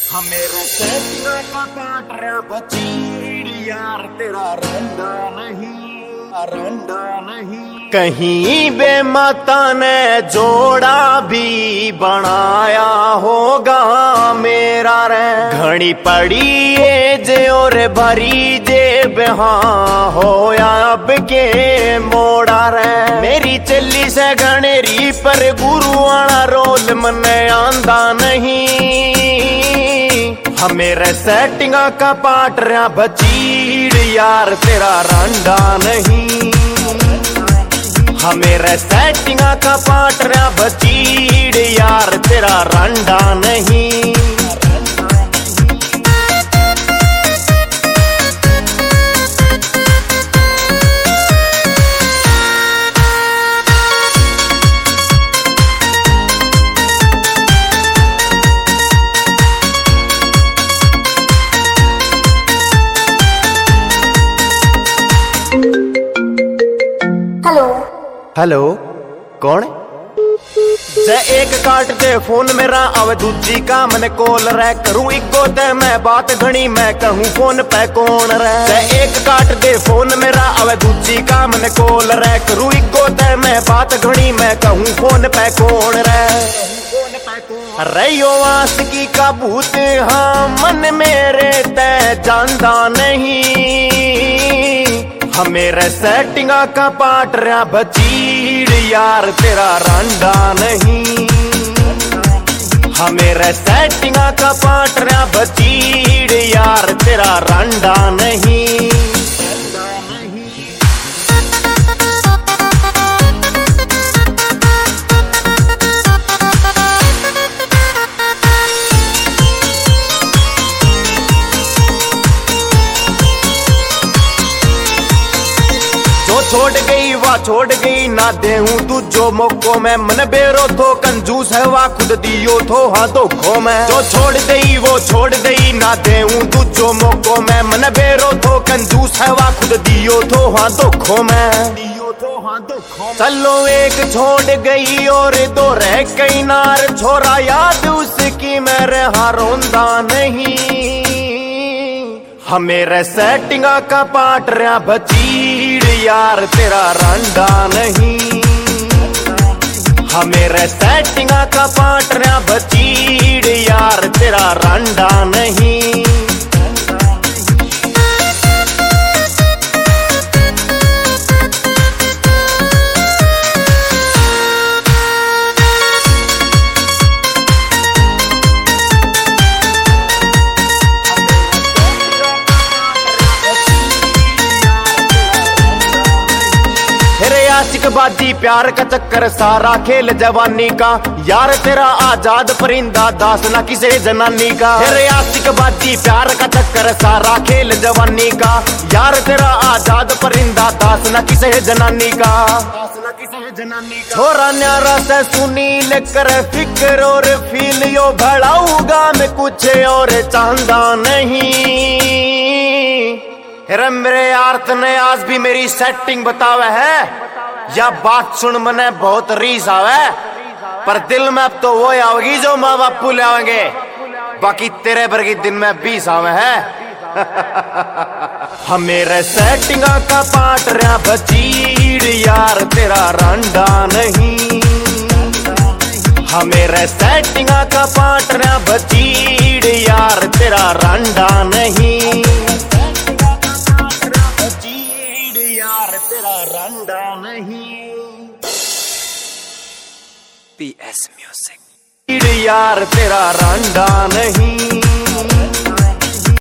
मेरे सेटिंग का पार्टनर बची यार तेरा रंडा नहीं कहीं बेमाता ने जोड़ा भी बनाया होगा मेरा रे। घड़ी पड़ी है जे और भरी जेब हाँ होया अब के मोड़ा रे। मेरी चली से गणेरी पर गुरु वाला रोल मने आंदा नहीं। मेरे सेटिंग का पार्टनर बचीड़ यार तेरा रंडा नहीं। मेरे सेटिंग का पार्टनर बचीड़ यार तेरा रंडा नहीं। हेलो कौन जे एक काट दे फोन मेरा आवे दूजी का मैंने कॉल रे। करूं इको ते मैं बात घनी मैं कहूं फोन पे कौन रे। जे एक काट दे फोन मेरा आवे दूजी का मैंने कॉल रे। करूं इको ते मैं बात घनी मैं कहूं फोन पे कौन रे। रैयो आशिकी का भूत हाँ मन मेरे ते जानदा नहीं। मेरे सेटिंग का पार्टनर बचीड़ यार तेरा रंडा नहीं। मेरे सेटिंग का पार्टनर बचीड़ यार तेरा रंडा नहीं। छोड़ गई वाह छोड़ गई ना देहूं तू जो मौको में मन बेरो थो कंजूस है वाह खुद दियो थो हाँ धोखो में। जो छोड़ गई वो छोड़ गई ना देहूं तू जो मौको में मन बेरो थो कंजूस है वाह खुद दियो थो हाँ धोखो में। चलो एक छोड़ गई और दो रह गई नार छोरा याद उसकी मेरे हाँ रोंदा नहीं। मेरे सेटिंग का पार्टनर बचीड़ यार तेरा रंडा नहीं। मेरे सेटिंग का पार्टनर बचीड़ यार तेरा रंडा नहीं। आशिकबाजी प्यार का चक्कर सारा खेल जवानी का यार तेरा आजाद परिंदा दास ना किसे जनानी का। आशिकबाजी प्यार का चक्कर सारा खेल जवानी का यार तेरा आजाद परिंदा दास ना किसे जनानी का। छोरा न्यारा से सुनील कर फिक्र और फील यो भड़ाऊगा मैं कुछ और चांदा नहीं। मेरे यार तने आज भी मेरी सेटिंग बतावे है या बात सुन मने बहुत रीस आवे पर दिल में अब तो वो आओगी जो माँ बापू ले आवेंगे। बाकी तेरे वर्गी दिन में 20 आवे है। मेरे सेटिंग का पार्टनर बचीड़ यार तेरा रंडा नहीं। मेरे सेटिंग का पार्टनर बचीड़ यार तेरा रंडा नहीं। तेरा रंडा नहीं। PS म्यूजिक यार तेरा रंडा नहीं।